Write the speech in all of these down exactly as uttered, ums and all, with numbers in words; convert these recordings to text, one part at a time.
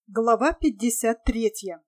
Глава пятьдесят третья.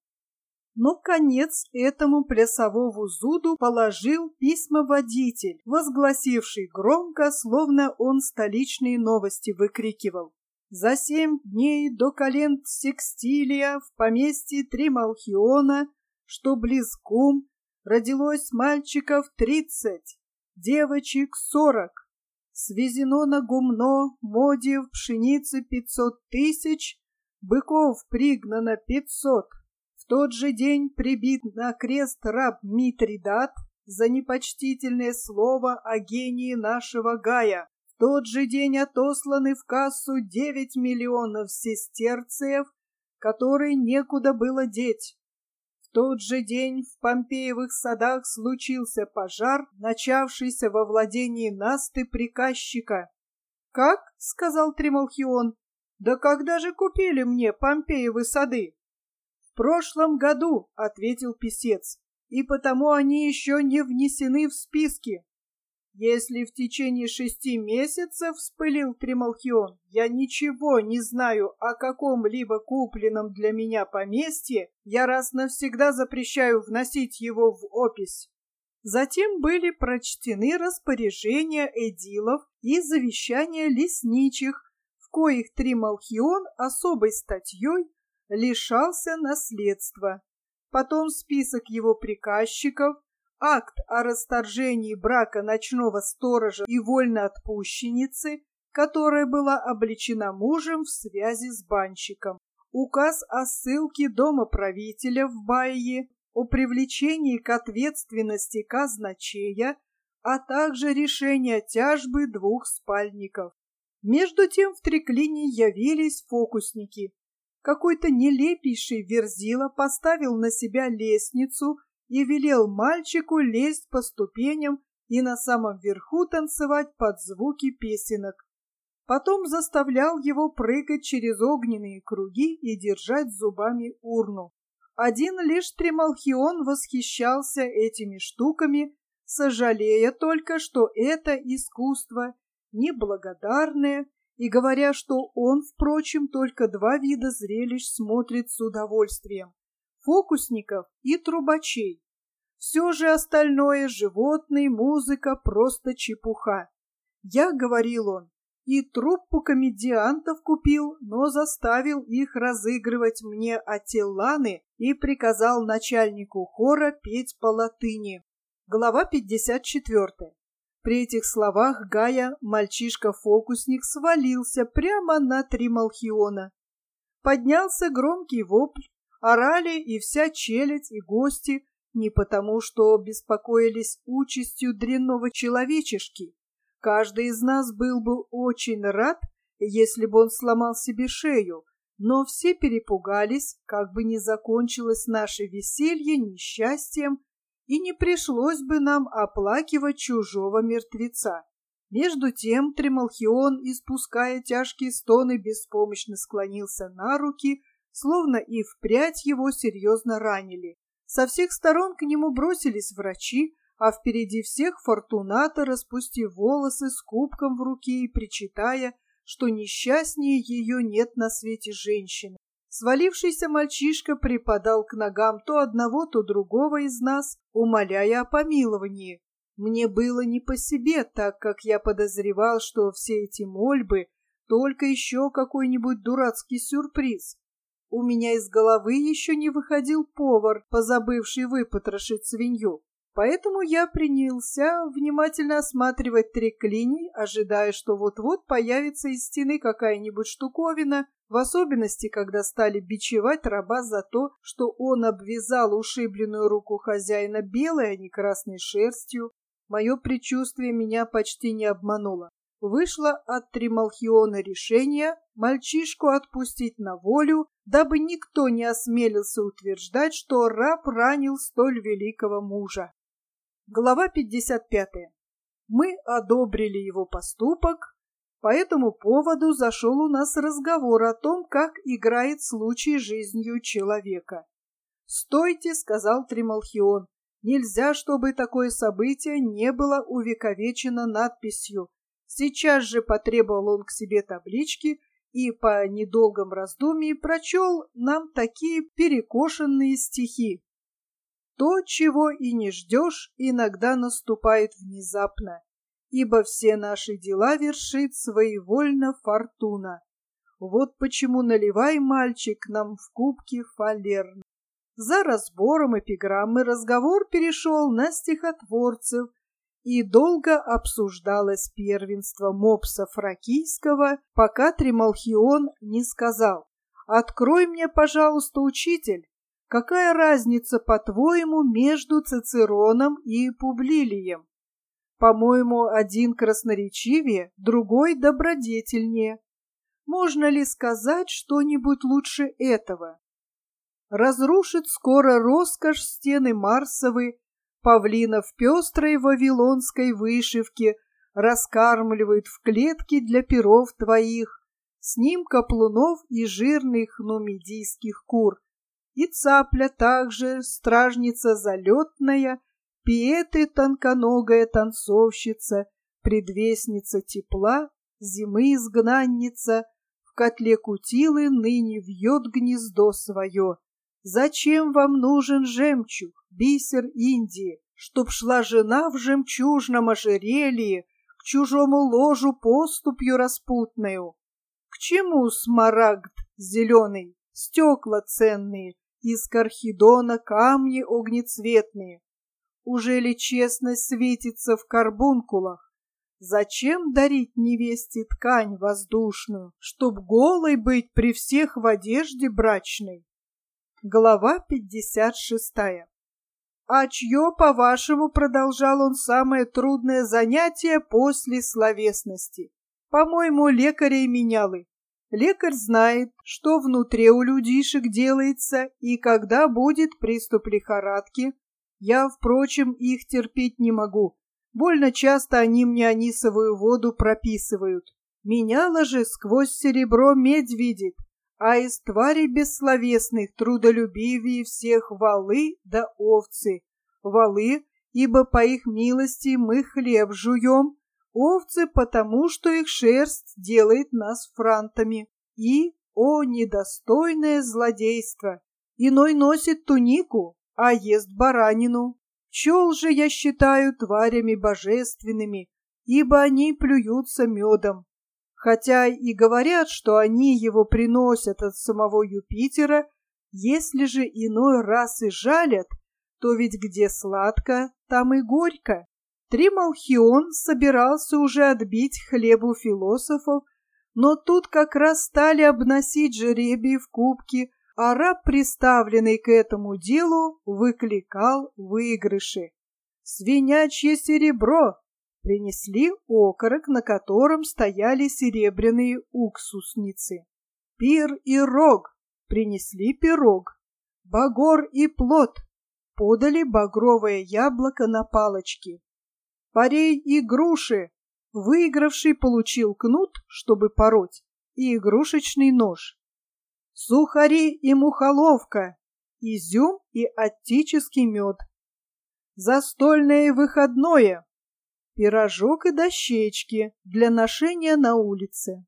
Но конец этому плясовому зуду положил письмоводитель, возгласивший громко, словно он столичные новости выкрикивал. За семь дней до календ Секстилия в поместье Трималхиона, что близ Кум, родилось мальчиков тридцать, девочек сорок. Свезено на гумно, моде в пшенице пятьсот тысяч, быков пригнано пятьсот. В тот же день прибит на крест раб Митридат за непочтительное слово о гении нашего Гая. В тот же день отосланы в кассу девять миллионов сестерцев, которые некуда было деть. В тот же день в Помпеевых садах случился пожар, начавшийся во владении Насты приказчика. «Как?» — сказал Трималхион. «Да когда же купили мне Помпеевы сады?» «В прошлом году», — ответил писец, — «и потому они еще не внесены в списки». «Если в течение шести месяцев, — вспылил Трималхион, — я ничего не знаю о каком-либо купленном для меня поместье, я раз навсегда запрещаю вносить его в опись». Затем были прочтены распоряжения эдилов и завещания лесничих, в коих Трималхион особой статьей лишался наследства. Потом список его приказчиков, акт о расторжении брака ночного сторожа и вольноотпущенницы, которая была обличена мужем в связи с банщиком, указ о ссылке домоправителя в Байе, о привлечении к ответственности казначея, а также решение тяжбы двух спальников. Между тем в Триклине явились фокусники. Какой-то нелепейший верзила поставил на себя лестницу и велел мальчику лезть по ступеням и на самом верху танцевать под звуки песенок. Потом заставлял его прыгать через огненные круги и держать зубами урну. Один лишь Трималхион восхищался этими штуками, сожалея только, что это искусство неблагодарное, и говоря, что он, впрочем, только два вида зрелищ смотрит с удовольствием — фокусников и трубачей. Все же остальное — животные, музыка — просто чепуха. Я, говорил он, и труппу комедиантов купил, но заставил их разыгрывать мне Отелланы и приказал начальнику хора петь по латыни. Глава пятьдесят четвёртая. При этих словах Гая, мальчишка-фокусник, свалился прямо на Трималхиона. Поднялся громкий вопль, орали и вся челядь, и гости, не потому что беспокоились участью дрянного человечешки. Каждый из нас был бы очень рад, если бы он сломал себе шею, но все перепугались, как бы не закончилось наше веселье несчастьем, и не пришлось бы нам оплакивать чужого мертвеца. Между тем Трималхион, испуская тяжкие стоны, беспомощно склонился на руки, словно и впрядь его серьезно ранили. Со всех сторон к нему бросились врачи, а впереди всех Фортуната, распустив волосы с кубком в руке и причитая, что несчастнее ее нет на свете женщины. Свалившийся мальчишка припадал к ногам то одного, то другого из нас, умоляя о помиловании. Мне было не по себе, так как я подозревал, что все эти мольбы — только еще какой-нибудь дурацкий сюрприз. У меня из головы еще не выходил повар, позабывший выпотрошить свинью. Поэтому я принялся внимательно осматривать Триклиний, ожидая, что вот-вот появится из стены какая-нибудь штуковина, в особенности, когда стали бичевать раба за то, что он обвязал ушибленную руку хозяина белой, а не красной шерстью. Мое предчувствие меня почти не обмануло. Вышло от Трималхиона решение мальчишку отпустить на волю, дабы никто не осмелился утверждать, что раб ранил столь великого мужа. Глава пятьдесят пятая. Мы одобрили его поступок. По этому поводу зашел у нас разговор о том, как играет случай жизнью человека. «Стойте», — сказал Трималхион, — «нельзя, чтобы такое событие не было увековечено надписью». Сейчас же потребовал он к себе таблички и по недолгом раздумье прочел нам такие перекошенные стихи. То, чего и не ждешь, иногда наступает внезапно, ибо все наши дела вершит своевольно фортуна. Вот почему наливай, мальчик, нам в кубки фалерн. За разбором эпиграммы разговор перешел на стихотворцев, и долго обсуждалось первенство мопса фракийского, пока Трималхион не сказал: «Открой мне, пожалуйста, учитель, какая разница, по-твоему, между Цицероном и Публилием? По-моему, один красноречивее, другой добродетельнее. Можно ли сказать что-нибудь лучше этого? Разрушит скоро роскошь стены Марсовы, павлинов пестрой вавилонской вышивки раскармливают в клетке для перов твоих, с ним каплунов и жирных нумидийских кур. И цапля также, стражница залетная, пиеты тонконогая танцовщица, предвестница тепла, зимы изгнанница, в котле кутилы ныне вьет гнездо свое. Зачем вам нужен жемчуг, бисер Индии, чтоб шла жена в жемчужном ожерелье к чужому ложу поступью распутную? К чему смарагд зеленый, стекла ценные, из кархидона камни огнецветные? Уже ли честность светится в карбункулах? Зачем дарить невесте ткань воздушную, чтоб голой быть при всех в одежде брачной? Глава пятьдесят шестая. А чье, по-вашему, продолжал он, самое трудное занятие после словесности? По-моему, лекаря и менялы. Лекарь знает, что внутри у людишек делается и когда будет приступ лихорадки. Я, впрочем, их терпеть не могу. Больно часто они мне анисовую воду прописывают. Меняла же сквозь серебро медь видит, а из тварей бессловесных трудолюбивее всех валы да овцы. Валы, ибо по их милости мы хлеб жуем, овцы, потому что их шерсть делает нас франтами. И, о, недостойное злодейство! Иной носит тунику, а ест баранину. Пчел же я считаю тварями божественными, ибо они плюются медом. Хотя и говорят, что они его приносят от самого Юпитера, если же иной раз и жалят, то ведь где сладко, там и горько. Трималхион собирался уже отбить хлеб у философов, но тут как раз стали обносить жребий в кубки, а раб, приставленный к этому делу, выкликал выигрыши. «Свинячье серебро!» Принесли окорок, на котором стояли серебряные уксусницы. «Пир и рог!» Принесли пирог. «Багор и плод!» Подали багровое яблоко на палочке. «Парей и груши!» Выигравший получил кнут, чтобы пороть, и игрушечный нож. «Сухари и мухоловка!» Изюм и аттический мед. «Застольное и выходное!» Пирожок и дощечки для ношения на улице.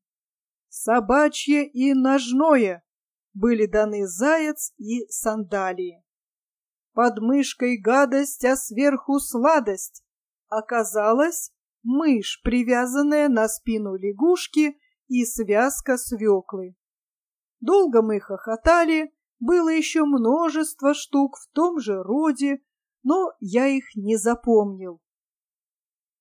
«Собачье и ножное!» Были даны заяц и сандалии. «Под мышкой гадость, а сверху сладость!» Оказалось, мышь, привязанная на спину лягушки, и связка свеклы. Долго мы хохотали, было еще множество штук в том же роде, но я их не запомнил.